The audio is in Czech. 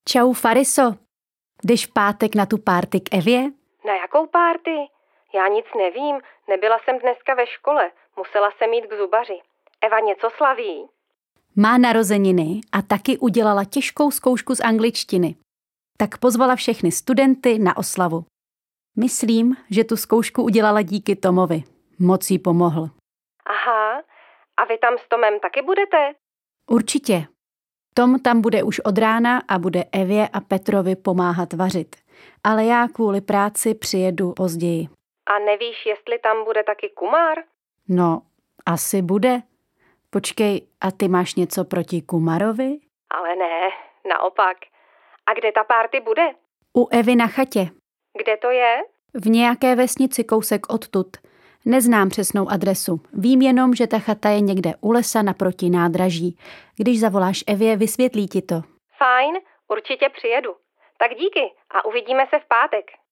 Čau, Fariso. Jdeš v pátek na tu párty k Evě? Na jakou párty? Já nic nevím, nebyla jsem dneska ve škole, musela jsem jít k zubaři. Eva něco slaví? Má narozeniny a taky udělala těžkou zkoušku z angličtiny. Tak pozvala všechny studenty na oslavu. Myslím, že tu zkoušku udělala díky Tomovi. Moc jí pomohl. Aha, a vy tam s Tomem taky budete? Určitě. Tom tam bude už od rána a bude Evě a Petrovi pomáhat vařit. Ale já kvůli práci přijedu později. A nevíš, jestli tam bude taky Kumar? No, asi bude. Počkej, a ty máš něco proti Kumarovi? Ale ne, naopak. A kde ta párty bude? U Evy na chatě. Kde to je? V nějaké vesnici kousek odtud. Neznám přesnou adresu. Vím jenom, že ta chata je někde u lesa naproti nádraží. Když zavoláš Evě, vysvětlí ti to. Fajn, určitě přijedu. Tak díky a uvidíme se v pátek.